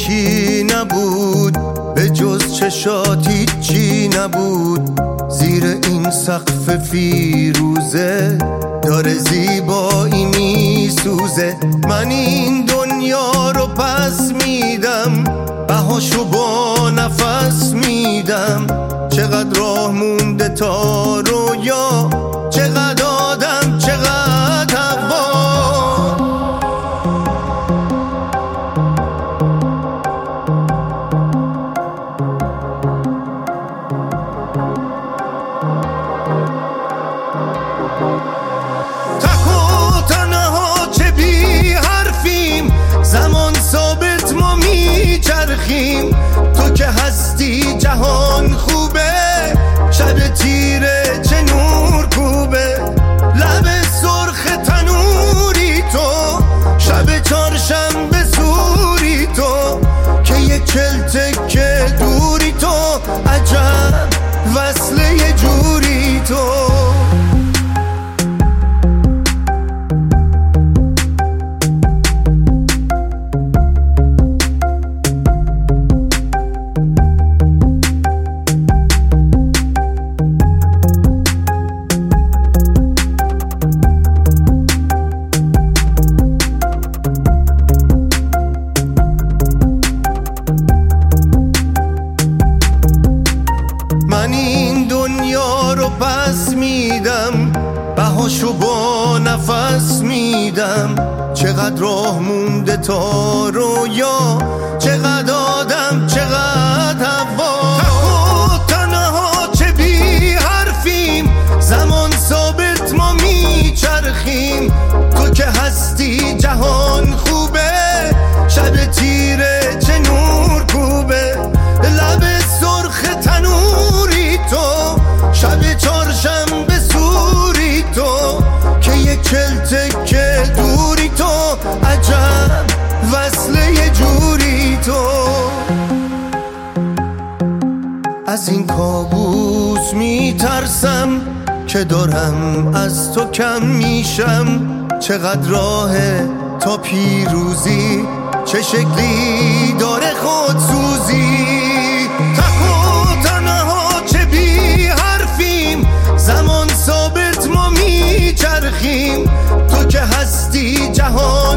یکی نبود به جز چشات هیچی نبود. زیر این سقف فیروزه داره زیبایی میسوزه. من این دنیا رو پس میدم، بهاشو با نفس میدم. چقدر راه مونده تا رویا، چقدر آدم چقدر هوا. تک و تنها چه بی حرفیم، زمان ثابت ما میچرخیم. تو که هستی جهان خوبه، شب تیره چه نور کوبه. لب سرخ تنوری تو، شب چهارشنبه سوری تو. که یک چلتکه دوری تو، عجب وصله یه جوری تو. من این دنیا رو پس میدم، بهاشو با نفس میدم. چقدر راه مونده تا رویا، چقدر آدم چقدر هوا. تک و تنها چه بی حرفیم، زمان ثابت ما میچرخیم. تو که هستی جهان خوبه، شب تیره چه نور کوبه. لب سرخ تنوری تو، شب چهارشنبه سوری تو. که یک چلتکه دوری تو، عجب وصله یه جوری تو. از این کابوس میترسم که دارم از تو کم میشم. چقدر راهه تا پیروزی، چه شکلی داره خودسوزی. تک و تنها چه بی حرفیم، زمان ثابت ما میچرخیم. تو که هستی جهان